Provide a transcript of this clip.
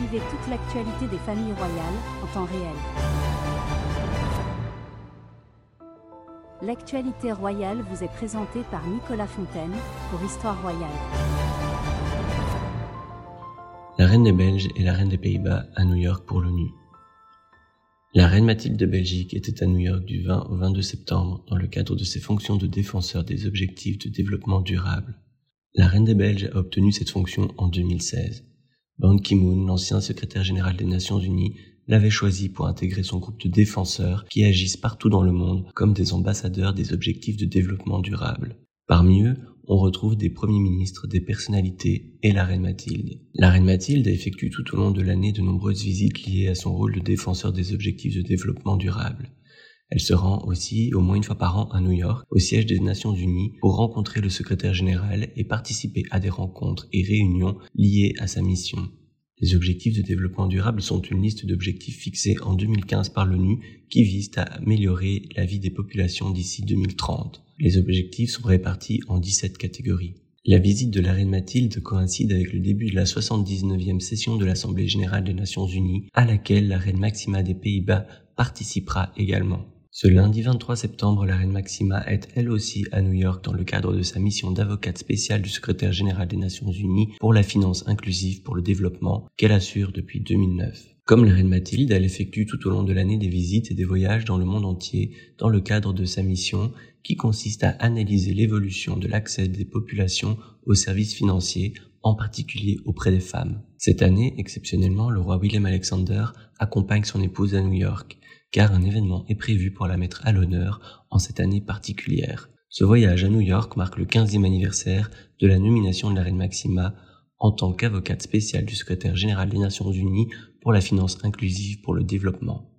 Vivez toute l'actualité des familles royales en temps réel. L'actualité royale vous est présentée par Nicolas Fontaine pour Histoire Royale. La reine des Belges et la reine des Pays-Bas à New York pour l'ONU. La reine Mathilde de Belgique était à New York du 20 au 22 septembre dans le cadre de ses fonctions de défenseur des objectifs de développement durable. La reine des Belges a obtenu cette fonction en 2016. Ban Ki-moon, l'ancien secrétaire général des Nations Unies, l'avait choisi pour intégrer son groupe de défenseurs qui agissent partout dans le monde comme des ambassadeurs des objectifs de développement durable. Parmi eux, on retrouve des premiers ministres, des personnalités et la reine Mathilde. La reine Mathilde effectue tout au long de l'année de nombreuses visites liées à son rôle de défenseur des objectifs de développement durable. Elle se rend aussi au moins une fois par an à New York, au siège des Nations Unies, pour rencontrer le secrétaire général et participer à des rencontres et réunions liées à sa mission. Les objectifs de développement durable sont une liste d'objectifs fixés en 2015 par l'ONU qui visent à améliorer la vie des populations d'ici 2030. Les objectifs sont répartis en 17 catégories. La visite de la reine Mathilde coïncide avec le début de la 79e session de l'Assemblée générale des Nations Unies, à laquelle la reine Maxima des Pays-Bas participera également. Ce lundi 23 septembre, la reine Maxima est elle aussi à New York dans le cadre de sa mission d'avocate spéciale du secrétaire général des Nations Unies pour la finance inclusive pour le développement qu'elle assure depuis 2009. Comme la reine Mathilde, elle effectue tout au long de l'année des visites et des voyages dans le monde entier dans le cadre de sa mission qui consiste à analyser l'évolution de l'accès des populations aux services financiers, en particulier auprès des femmes. Cette année, exceptionnellement, le roi Willem Alexander accompagne son épouse à New York, car un événement est prévu pour la mettre à l'honneur en cette année particulière. Ce voyage à New York marque le 15e anniversaire de la nomination de la reine Maxima en tant qu'avocate spéciale du secrétaire général des Nations Unies pour la finance inclusive pour le développement.